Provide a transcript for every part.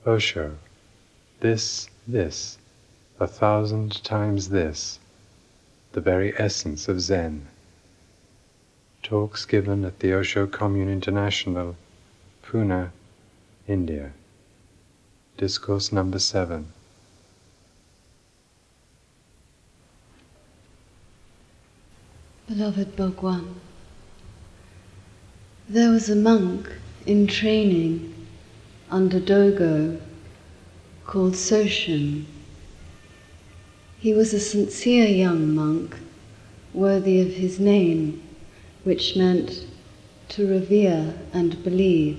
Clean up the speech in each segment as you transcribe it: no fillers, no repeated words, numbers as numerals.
Osho, this, 1,000 times this, the very essence of Zen. Talks given at the Osho Commune International, Pune, India. Discourse number 7. Beloved Bhagwan, there was a monk in training under Dogo called Soshin. He was a sincere young monk, worthy of his name, which meant to revere and believe.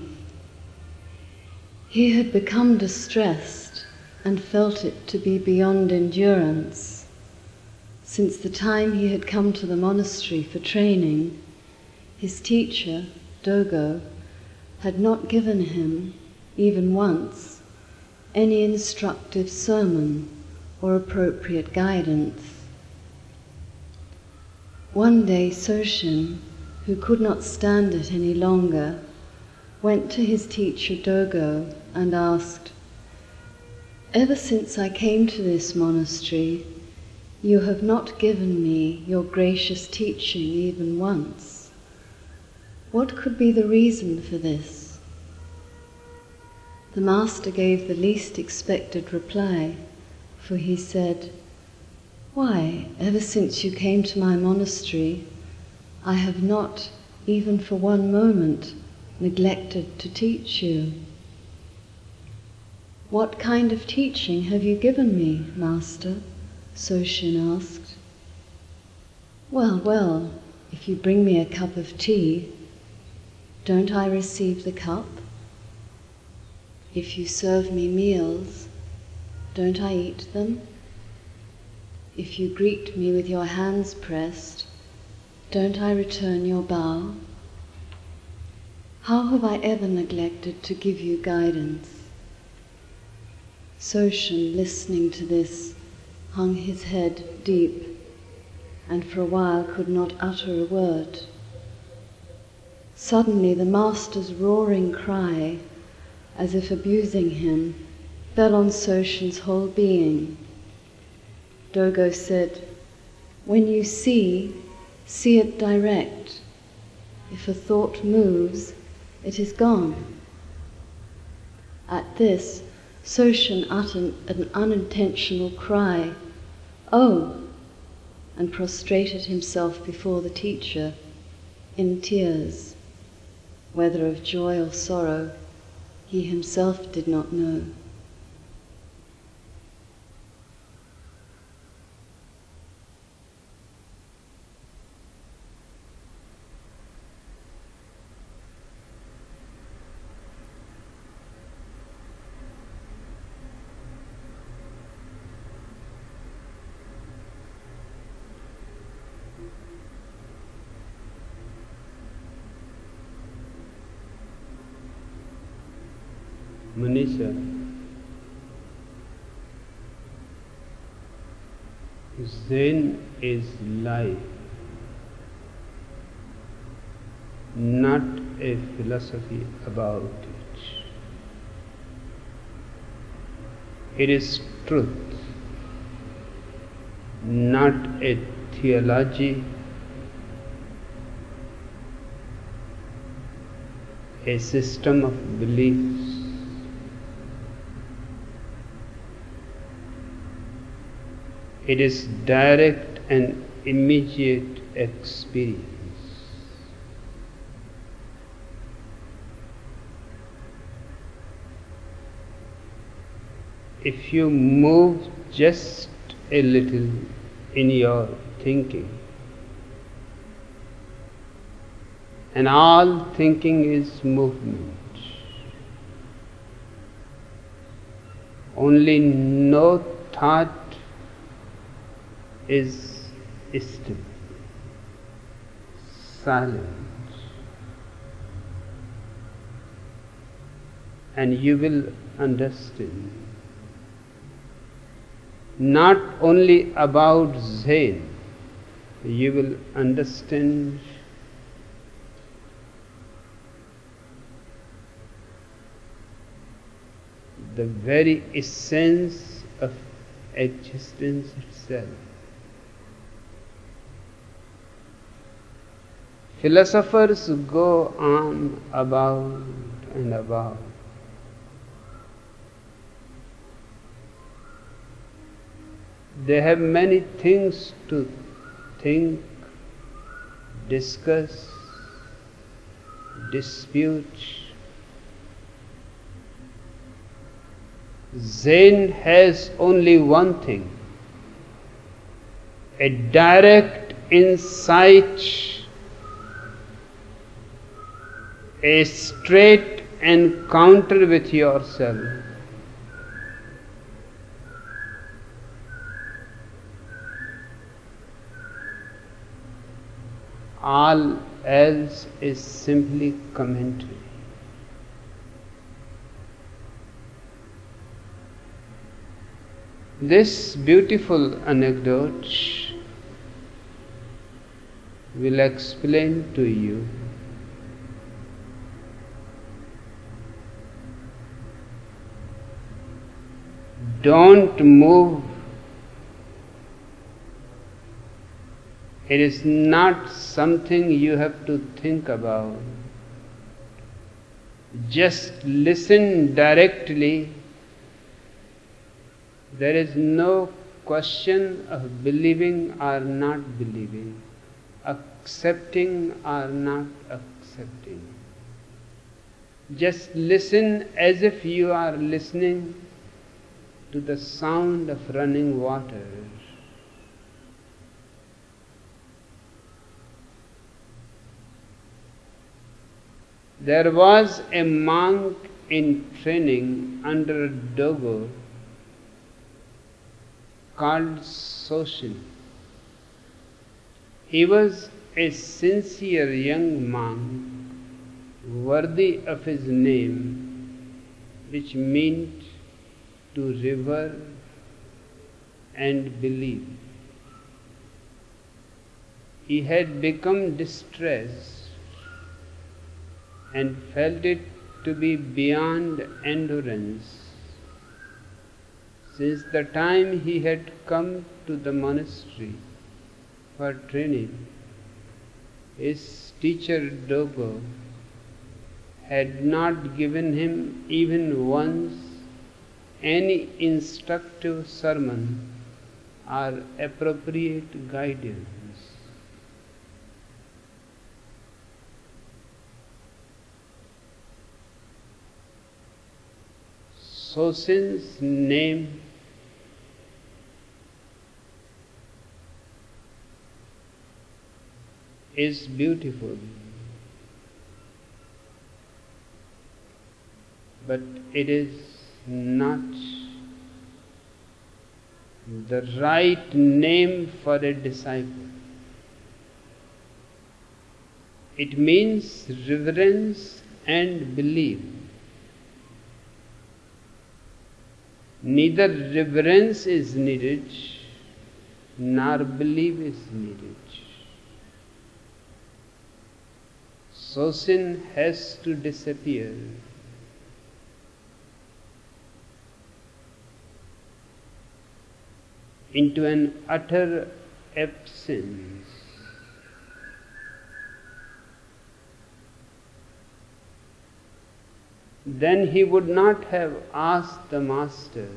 He had become distressed and felt it to be beyond endurance. Since the time he had come to the monastery for training, his teacher, Dogo, had not given him, even once, any instructive sermon or appropriate guidance. One day Soshin, who could not stand it any longer, went to his teacher Dogo and asked, "Ever since I came to this monastery, you have not given me your gracious teaching even once. What could be the reason for this?" The master gave the least expected reply, for he said, "Why, ever since you came to my monastery, I have not, even for one moment, neglected to teach you." "What kind of teaching have you given me, Master?" Soshin asked. Well, if you bring me a cup of tea, don't I receive the cup? If you serve me meals, don't I eat them? If you greet me with your hands pressed, don't I return your bow? How have I ever neglected to give you guidance?" Soshin, listening to this, hung his head deep, and for a while could not utter a word. Suddenly the master's roaring cry, as if abusing him, fell on Soshin's whole being. Dogo said, "When you see it direct. If a thought moves, it is gone." At this, Soshin uttered an unintentional cry, "Oh!" and prostrated himself before the teacher in tears. Whether of joy or sorrow, he himself did not know. Manisha, Zen is life, not a philosophy about it. It is truth, not a theology, a system of beliefs. It is direct and immediate experience. If you move just a little in your thinking, and all thinking is movement, only no thought is still, silent, and you will understand not only about Zen, you will understand the very essence of existence itself. Philosophers go on about and about. They have many things to think, discuss, dispute. Zen has only one thing: a direct insight, a straight encounter with yourself. All else is simply commentary. This beautiful anecdote will explain to you don't move. It is not something you have to think about. Just listen directly. There is no question of believing or not believing, accepting or not accepting. Just listen as if you are listening to the sound of running water. There was a monk in training under a dogo called Soshin. He was a sincere young monk, worthy of his name, which meant to revere and believe. He had become distressed and felt it to be beyond endurance since the time he had come to the monastery for training. His teacher Dogo had not given him even once any instructive sermon or appropriate guidance. Soshin's name is beautiful, but it is not the right name for a disciple. It means reverence and belief. Neither reverence is needed, nor belief is needed. Soshin has to disappear. Into an utter absence. Then he would not have asked the Master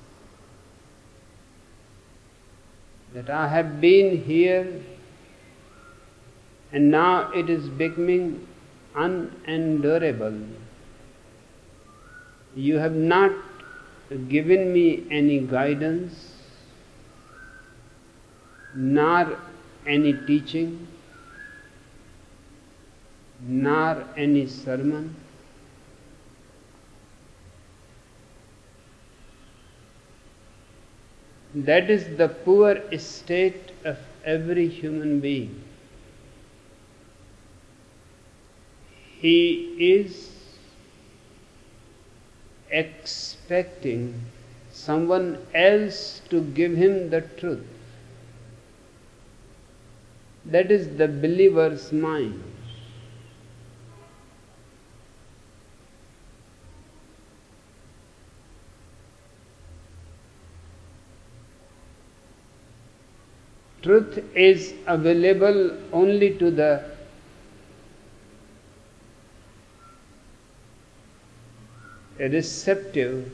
that I have been here and now it is becoming unendurable. You have not given me any guidance, nor any teaching, nor any sermon. That is the poor state of every human being. He is expecting someone else to give him the truth. That is the believer's mind. Truth is available only to the receptive.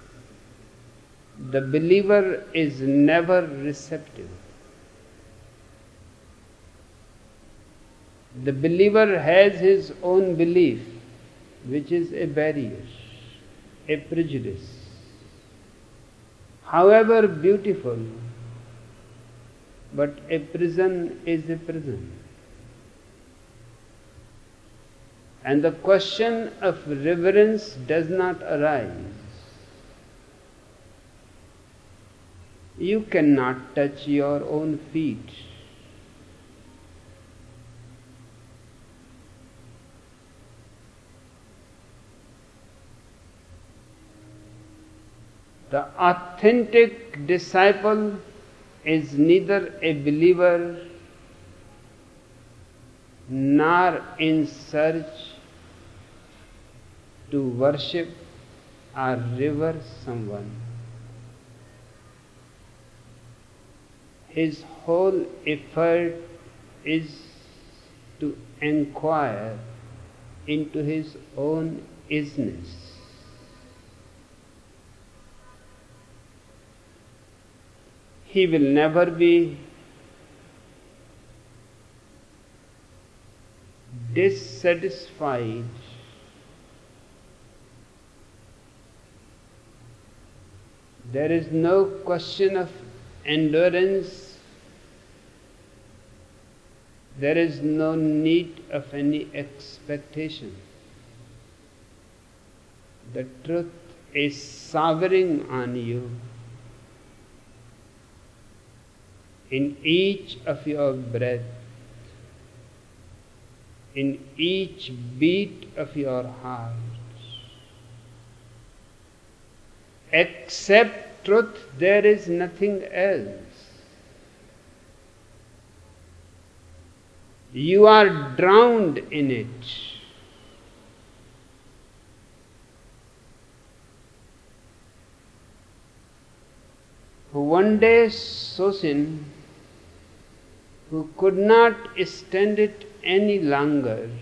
The believer is never receptive. The believer has his own belief, which is a barrier, a prejudice. However beautiful, but a prison is a prison. And the question of reverence does not arise. You cannot touch your own feet. The authentic disciple is neither a believer nor in search to worship or revere someone. His whole effort is to inquire into his own isness. He will never be dissatisfied there is no question of endurance, there is no need of any expectation. The truth is sovereign on you. In each of your breath, in each beat of your heart. Except truth, there is nothing else. You are drowned in it. One day Sosin, who could not stand it any longer,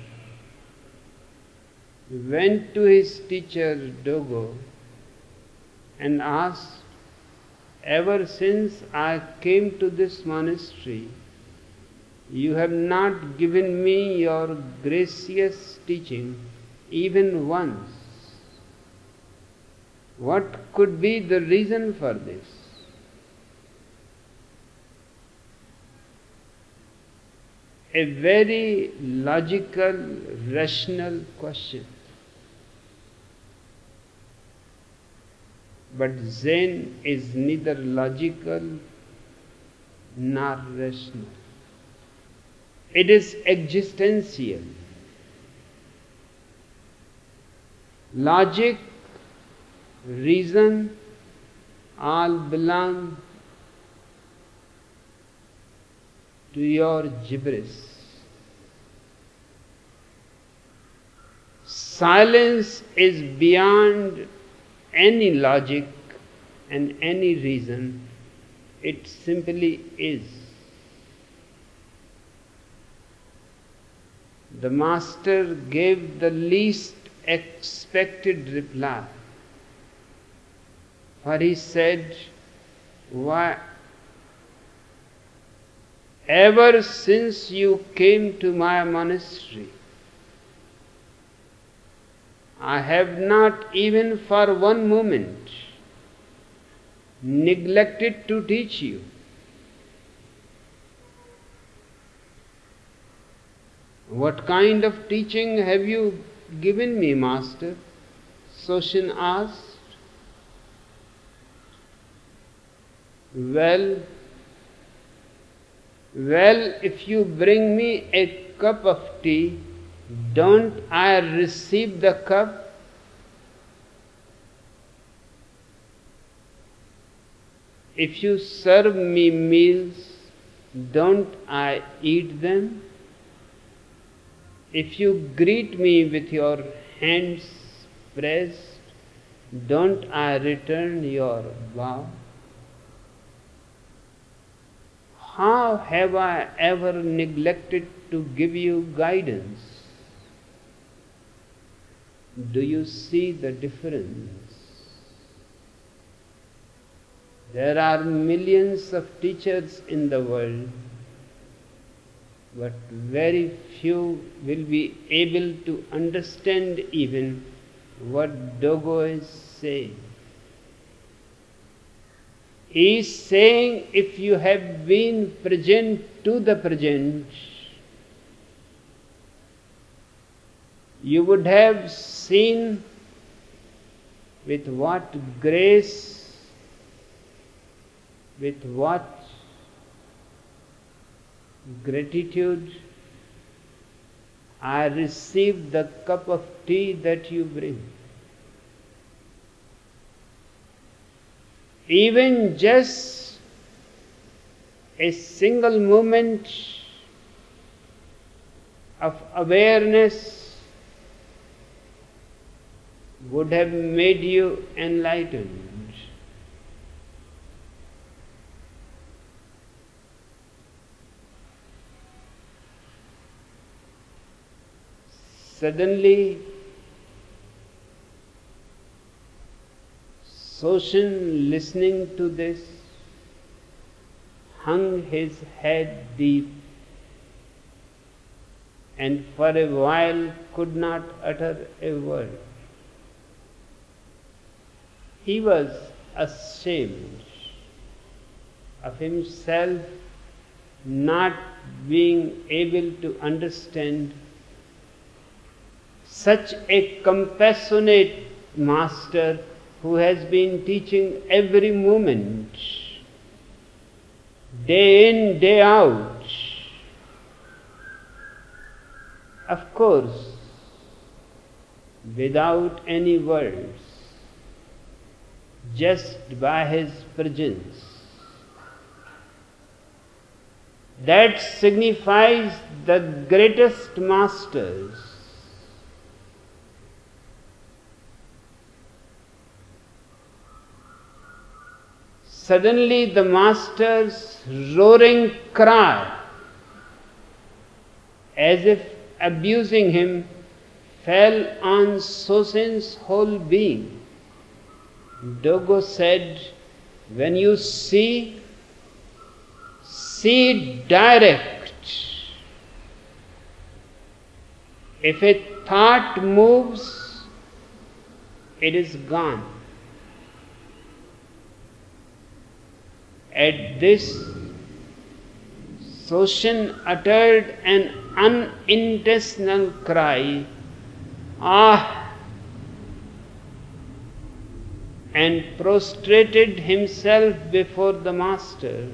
went to his teacher Dogo and asked, ever since I came to this monastery, you have not given me your gracious teaching even once. What could be the reason for this? A very logical, rational question. But Zen is neither logical nor rational. It is existential. Logic, reason, all belong to your gibberish. Silence is beyond any logic and any reason. It simply is. The Master gave the least expected reply. For he said, why, ever since you came to my monastery, I have not even for one moment neglected to teach you. What kind of teaching have you given me, Master? Sosin asked. Well, if you bring me a cup of tea, don't I receive the cup? If you serve me meals, don't I eat them? If you greet me with your hands pressed, don't I return your bow? how have I ever neglected to give you guidance? Do you see the difference? There are millions of teachers in the world, but very few will be able to understand even what Dogo is saying. He is saying, if you have been present to the present, you would have seen with what grace, with what gratitude I receive the cup of tea that you bring. Even just a single moment of awareness would have made you enlightened. Suddenly, Soshin, listening to this, hung his head deep and for a while could not utter a word. He was ashamed of himself not being able to understand such a compassionate master who has been teaching every moment, day in, day out. Of course, without any words, just by his presence. That signifies the greatest masters. Suddenly the master's roaring cry, as if abusing him, fell on Soshin's whole being. Dogo said, when you see direct. If a thought moves, it is gone. At this, Soshin uttered an unintentional cry, "Ah!" and prostrated himself before the master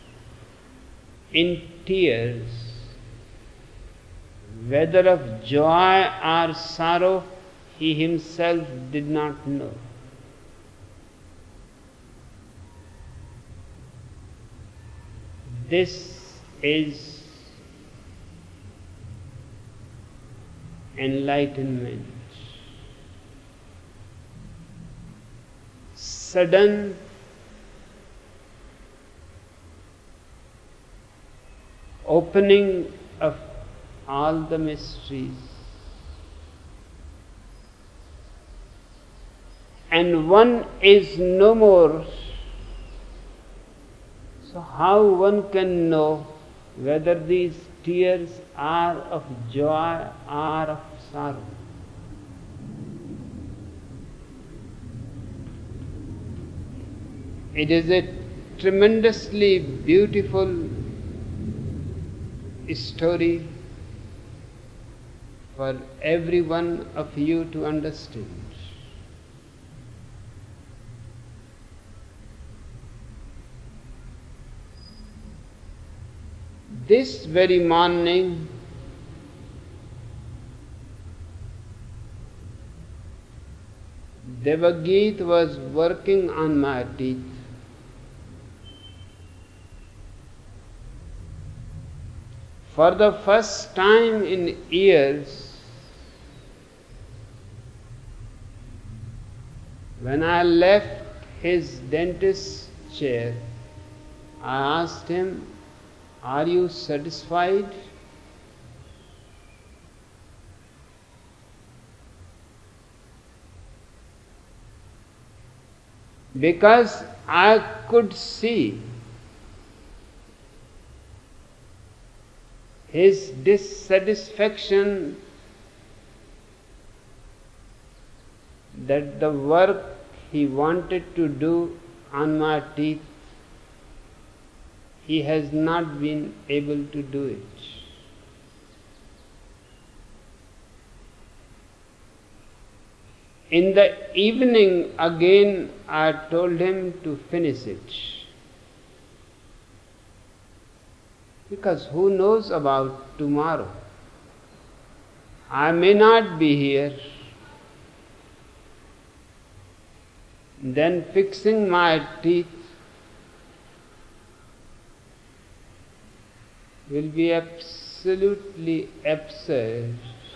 in tears. Whether of joy or sorrow, he himself did not know. This is enlightenment. Sudden opening of all the mysteries. And one is no more. So how one can know whether these tears are of joy or of sorrow? It is a tremendously beautiful story for every one of you to understand. This very morning, Devagit was working on my teeth. For the first time in years, when I left his dentist's chair, I asked him, Are you satisfied? Because I could see his dissatisfaction that the work he wanted to do on my teeth, he has not been able to do it. In the evening again I told him to finish it. Because who knows about tomorrow? I may not be here. Then fixing my teeth will be absolutely absurd.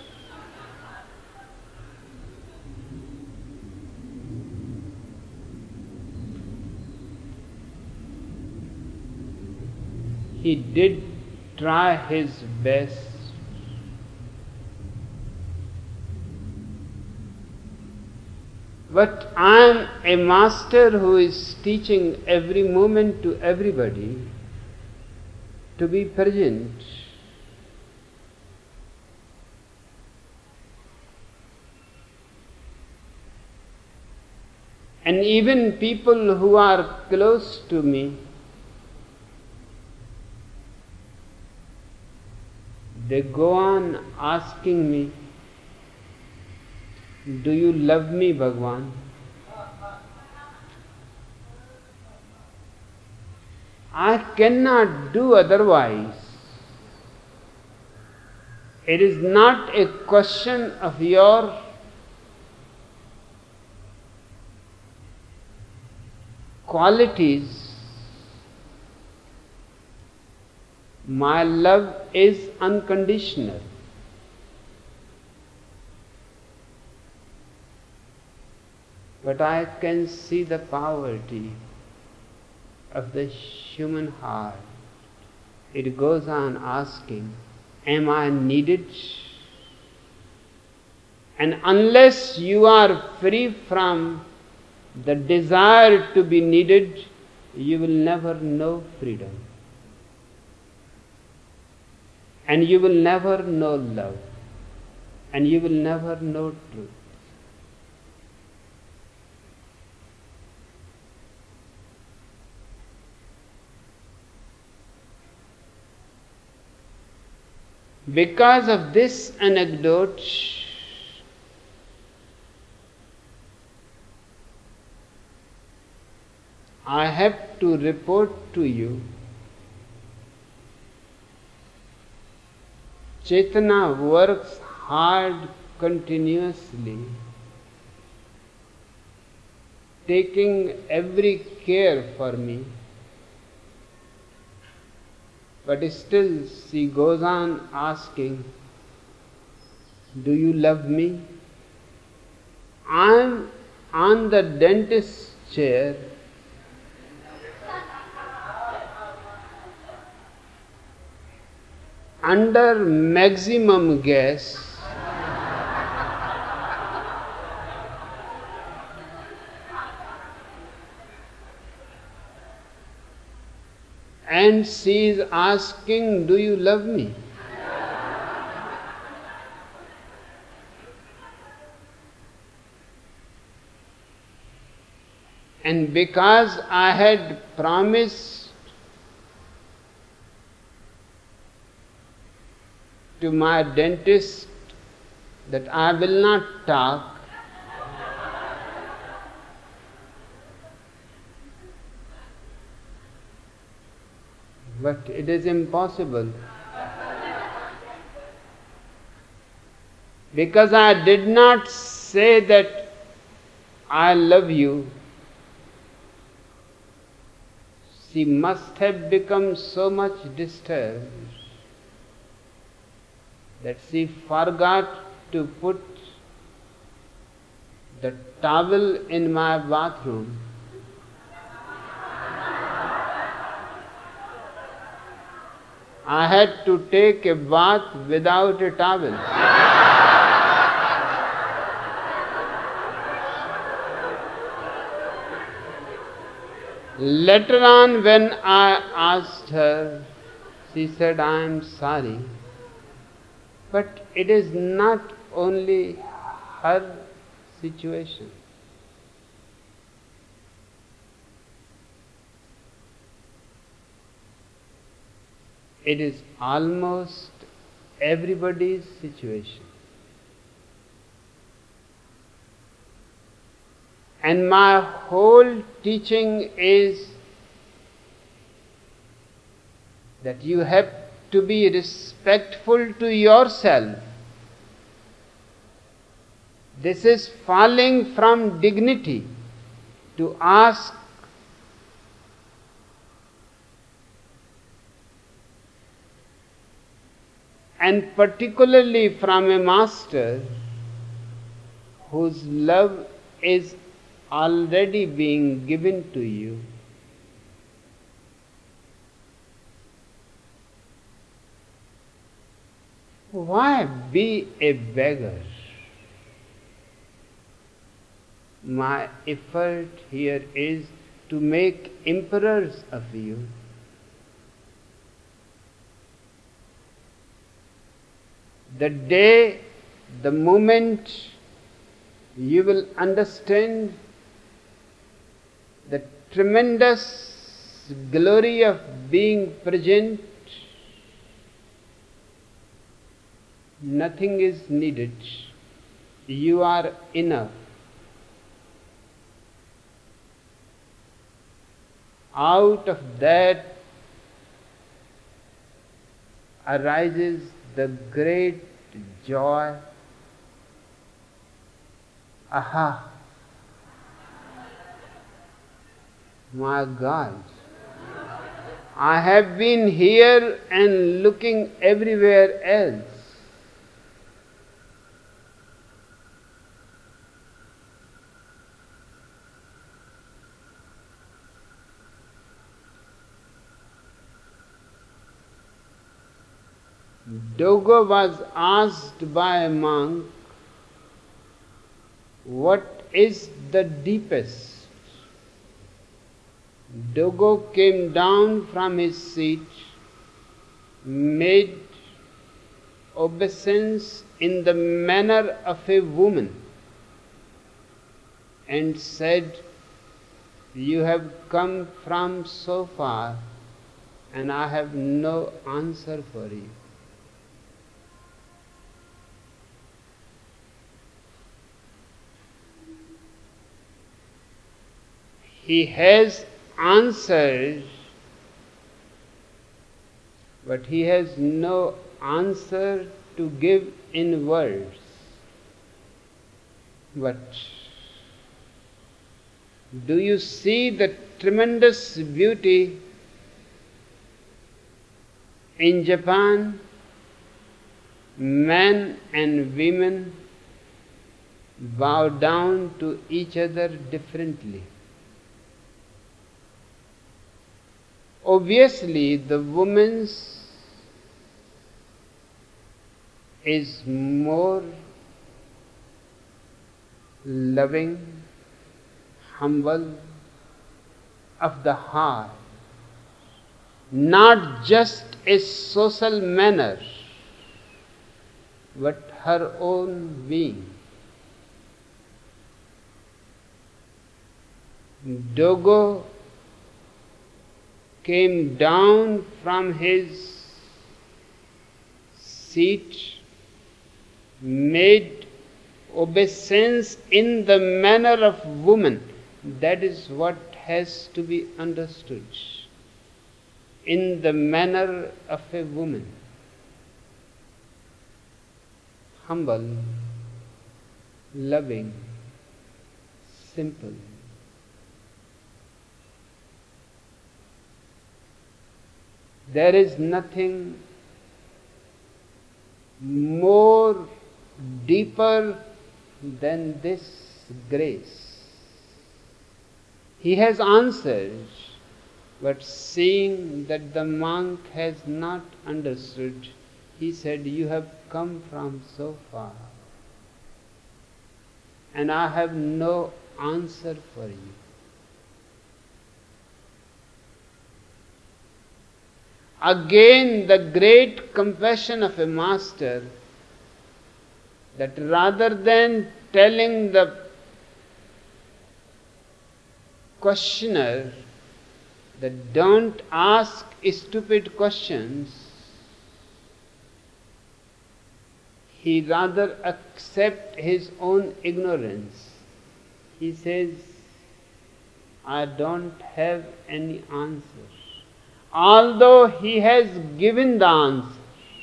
He did try his best. But I am a master who is teaching every moment to everybody to be present. And even people who are close to me, they go on asking me, do you love me, Bhagwan? I cannot do otherwise. It is not a question of your qualities. My love is unconditional. But I can see the poverty of the human heart. It goes on asking, am I needed? And unless you are free from the desire to be needed, you will never know freedom. And you will never know love. And you will never know truth. Because of this anecdote, I have to report to you, Chaitanya works hard continuously, taking every care for me. But still she goes on asking, do you love me? I am on the dentist's chair, under maximum gas, and she is asking, do you love me? And because I had promised to my dentist that I will not talk, but it is impossible. Because I did not say that I love you, she must have become so much disturbed that she forgot to put the towel in my bathroom. I had to take a bath without a towel. Later on, when I asked her, she said, I am sorry. But it is not only her situation. It is almost everybody's situation. And my whole teaching is that you have to be respectful to yourself. This is falling from dignity to ask and particularly from a master whose love is already being given to you. Why be a beggar? My effort here is to make emperors of you. The day, the moment you will understand the tremendous glory of being present, nothing is needed. You are enough. Out of that arises the great joy. Aha! My God! I have been here and looking everywhere else. Dogo was asked by a monk, what is the deepest? Dogo came down from his seat, made obeisance in the manner of a woman, and said, you have come from so far, and I have no answer for you. He has answers, but he has no answer to give in words. But do you see the tremendous beauty in Japan? Men and women bow down to each other differently. Obviously, the woman's is more loving, humble, of the heart, not just a social manner, but her own being. Dogo came down from his seat, made obeisance in the manner of woman. That is what has to be understood. In the manner of a woman. Humble, loving, simple. There is nothing more deeper than this grace. He has answered But seeing that the monk has not understood, he said, "You have come from so far, and I have no answer for you." Again, the great compassion of a master, that rather than telling the questioner that don't ask stupid questions, he rather accepts his own ignorance. He says, "I don't have any answer," although he has given the answer.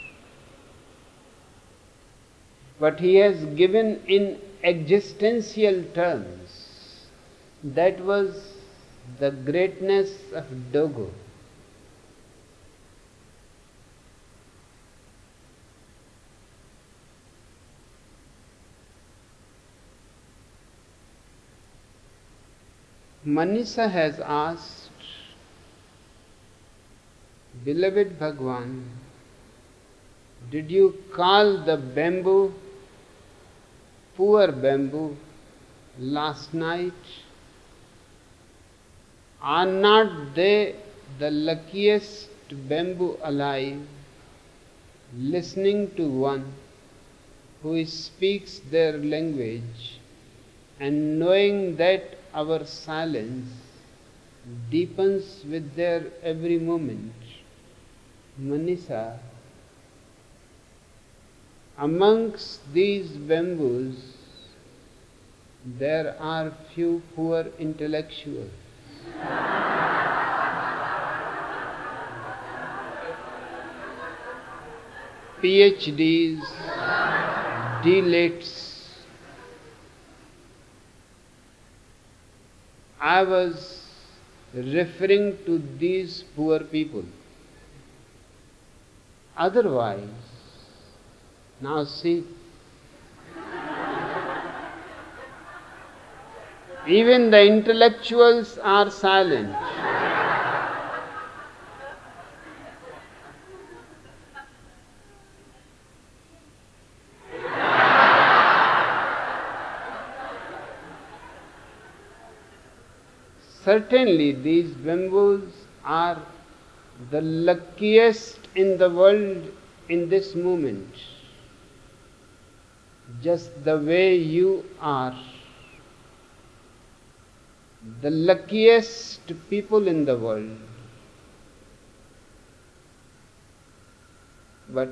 But he has given in existential terms. That was the greatness of Dogo. Manisha has asked, "Beloved Bhagwan, did you call the bamboo, poor bamboo, last night? Are not they the luckiest bamboo alive, listening to one who speaks their language and knowing that our silence deepens with their every moment?" Manisha, amongst these bamboos, there are few poor intellectuals. PhDs, D.Litt's. I was referring to these poor people. Otherwise, now see, even the intellectuals are silent. Certainly, these bamboos are the luckiest in the world in this moment, just the way you are. The luckiest people in the world. But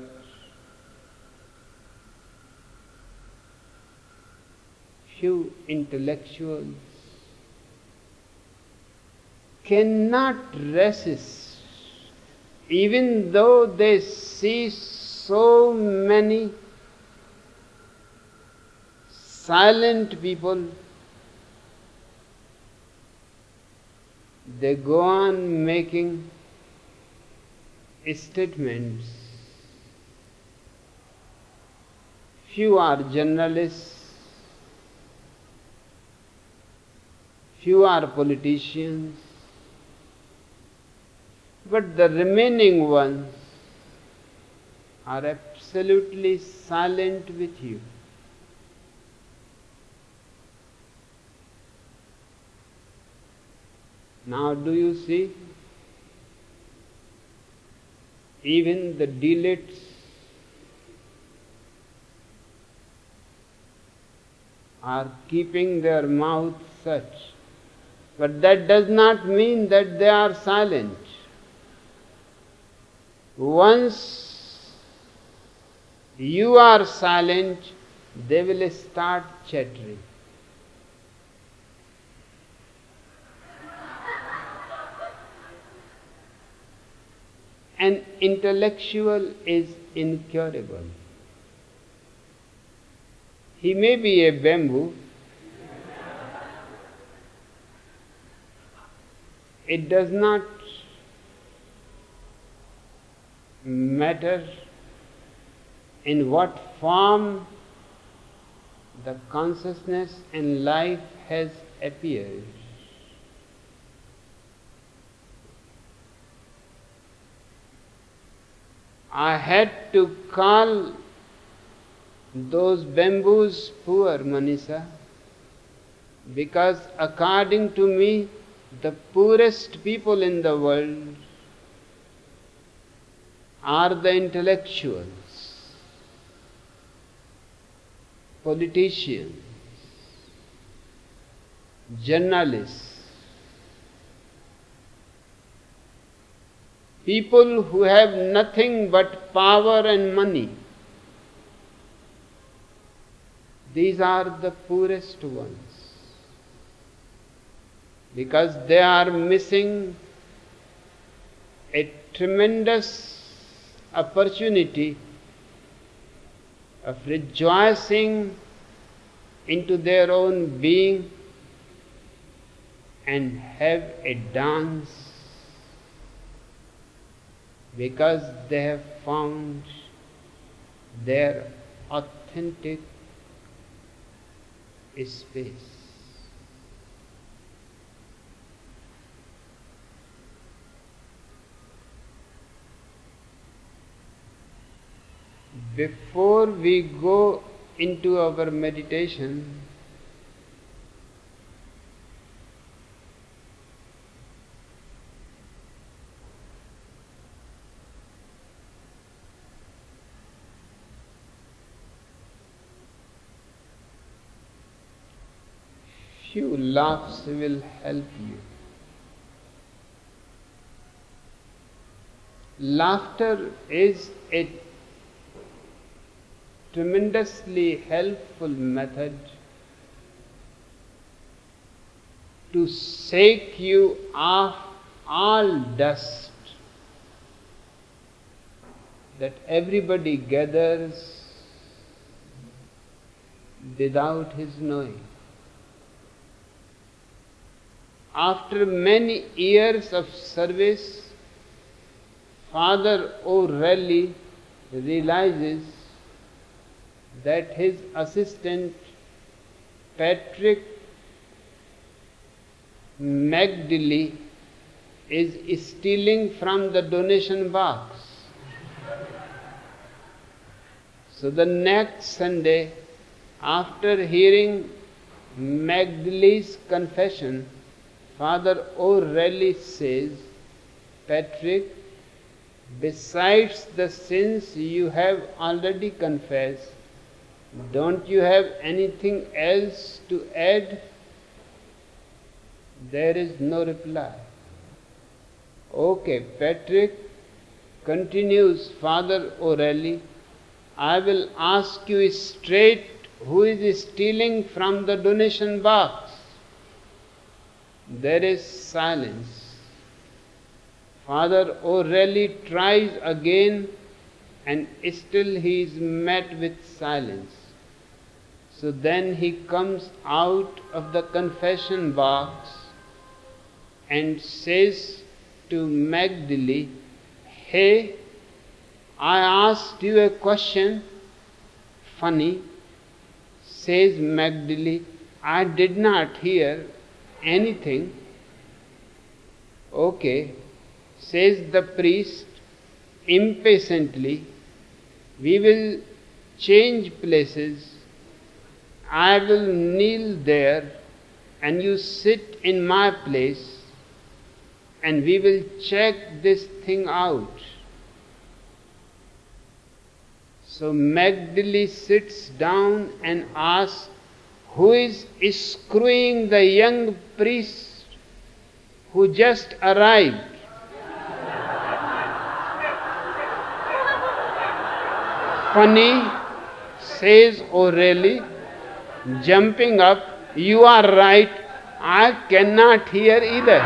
few intellectuals cannot resist, even though they see so many silent people, they go on making statements. Few are journalists, few are politicians, but the remaining ones are absolutely silent with you. Now do you see? Even the D.Litt's are keeping their mouth shut. But that does not mean that they are silent. Once you are silent, they will start chattering. An intellectual is incurable. He may be a bamboo. It does not matter in what form the consciousness and life has appeared. I had to call those bamboos poor, Manisha, because according to me, the poorest people in the world are the intellectuals, politicians, journalists, people who have nothing but power and money. These are the poorest ones, because they are missing a tremendous opportunity of rejoicing into their own being and have a dance, because they have found their authentic space. Before we go into our meditation, few laughs will help you. Laughter is a tremendously helpful method to shake you off all dust that everybody gathers without his knowing. After many years of service, Father O'Reilly realizes that his assistant Patrick McDilly is stealing from the donation box. So the next Sunday, after hearing McDilly's confession, Father O'Reilly says, Patrick, besides the sins you have already confessed, don't you have anything else to add? There is no reply. Okay, Patrick, continues Father O'Reilly, I will ask you straight, who is stealing from the donation box? There is silence. Father O'Reilly tries again, and still he is met with silence. So then he comes out of the confession box and says to McDilly, hey, I asked you a question. Funny, says McDilly, I did not hear anything. Okay, says the priest impatiently, we will change places. I will kneel there and you sit in my place and we will check this thing out. So McDilly sits down and asks, who is screwing the young priest who just arrived? Funny, says O'Reilly, jumping up, you are right, I cannot hear either.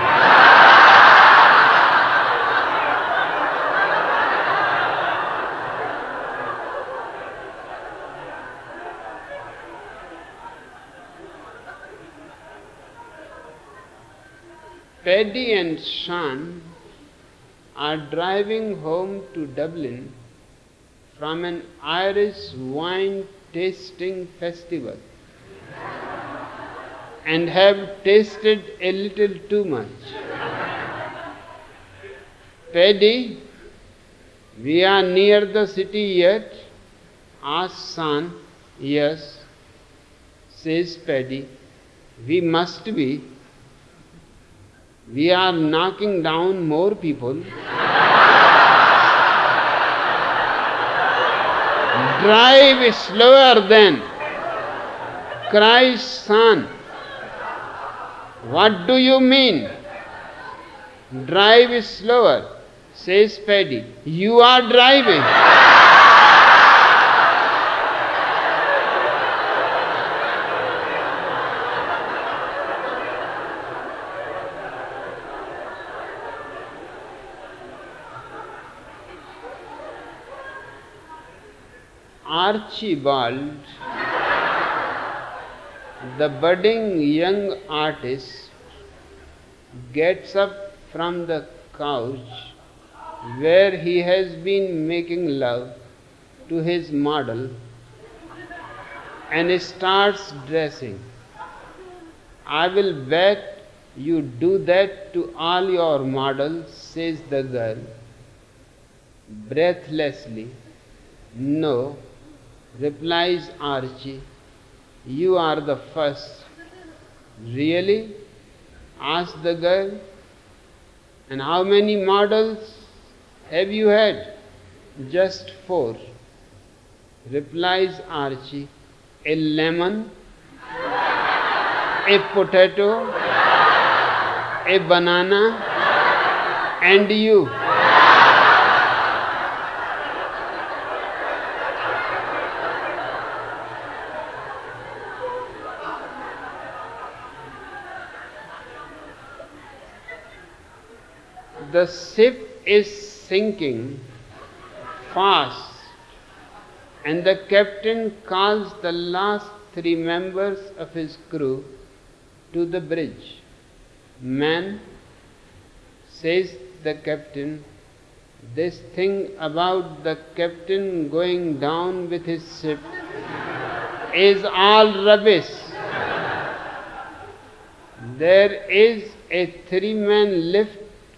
Paddy and Sean are driving home to Dublin from an Irish wine tasting festival and have tasted a little too much. Paddy We are near the city yet? Asks son. Yes, says Paddy. We must be. We are knocking down more people. Drive slower then, cries son. What do you mean? Drive slower, says Paddy. You are driving. Archibald, the budding young artist, gets up from the couch where he has been making love to his model and starts dressing. I will bet you do that to all your models, says the girl, breathlessly. No, replies Archie, you are the first. Really? Asked the girl. And how many models have you had? Just 4. Replies Archie, a lemon, a potato, a banana, and you. The ship is sinking fast, and the captain calls the last 3 members of his crew to the bridge. Men, says the captain, this thing about the captain going down with his ship is all rubbish. There is a 3-man lift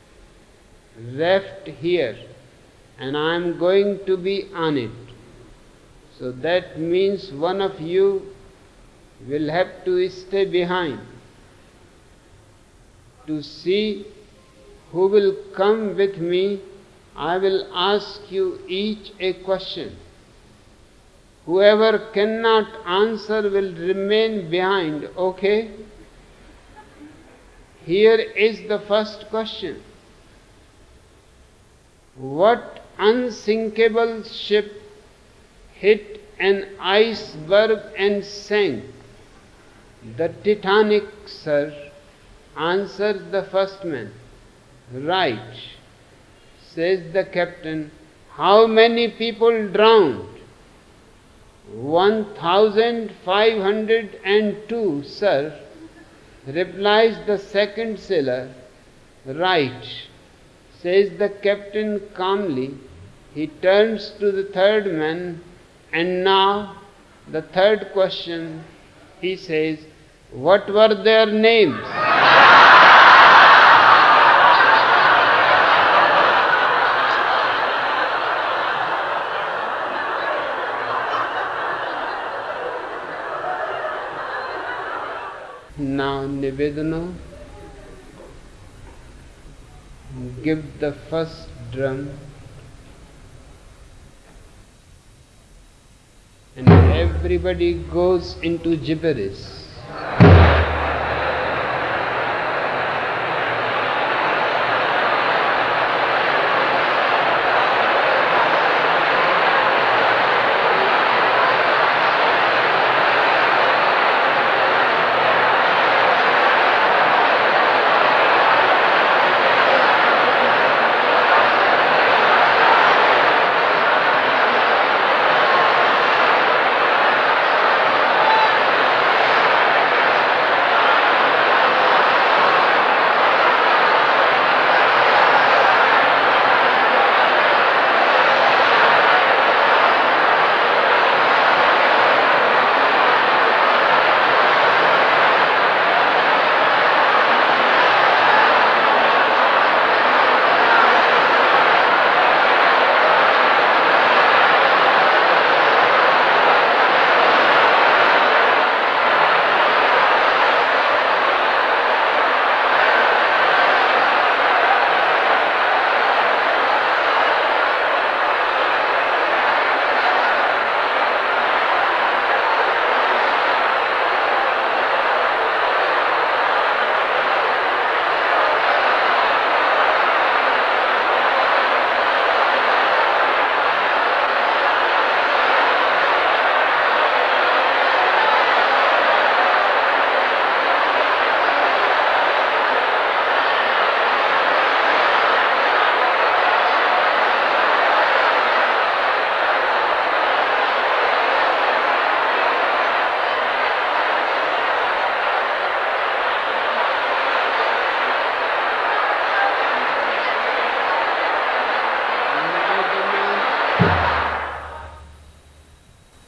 raft here, and I am going to be on it. So that means one of you will have to stay behind to see who will come with me. I will ask you each a question. Whoever cannot answer will remain behind, okay? Here is the first question. What unsinkable ship hit an iceberg and sank? The Titanic, sir, answers the first man. Right, says the captain. How many people drowned? 1,502, sir, replies the second sailor. Right, says the captain calmly. He turns to the third man, and now the third question, he says, what were their names? Now Nivedana, give the first drum, and everybody goes into gibberish.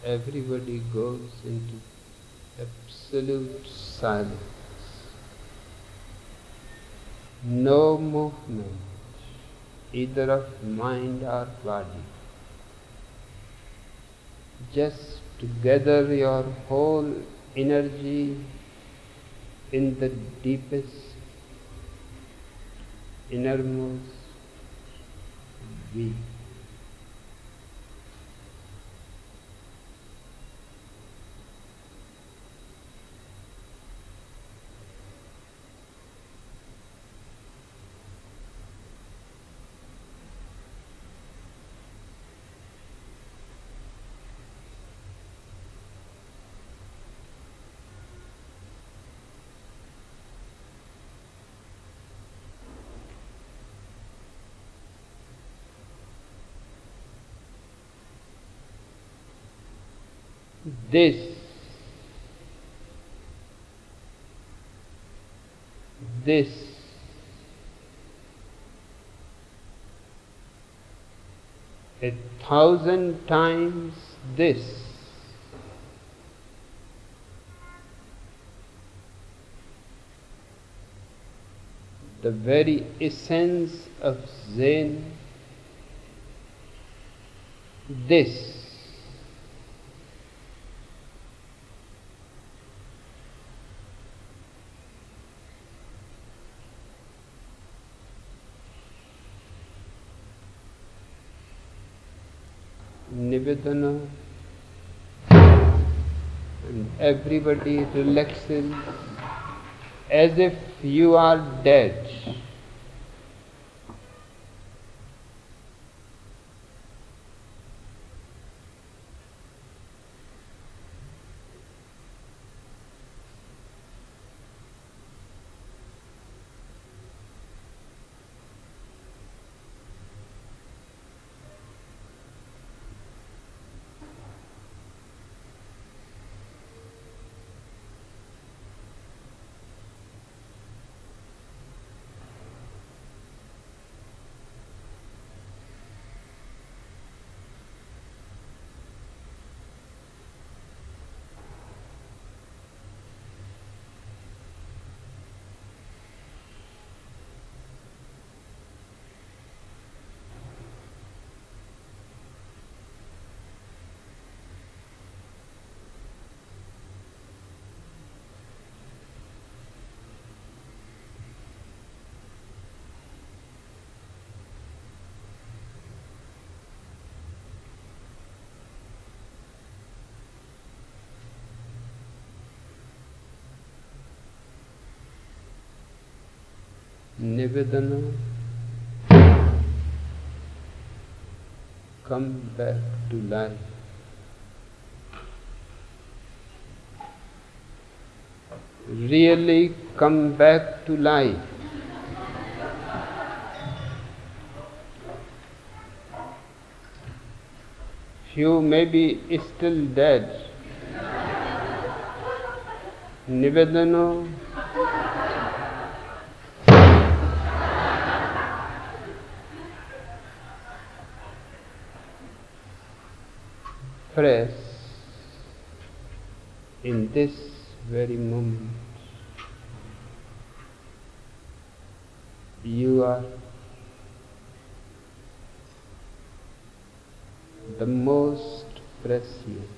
everybody goes into absolute silence. No movement, either of mind or body. Just to gather your whole energy in the deepest, innermost being. This a thousand times this the very essence of Zen, this Nivedana, and everybody relaxes as if you are dead. Nivedana, come back to life. Really come back to life. Few may be still dead. Nivedana, fresh in this very moment. You are the most precious.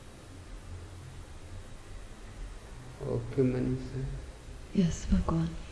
Okay, Manisha. Yes, Bhagwan.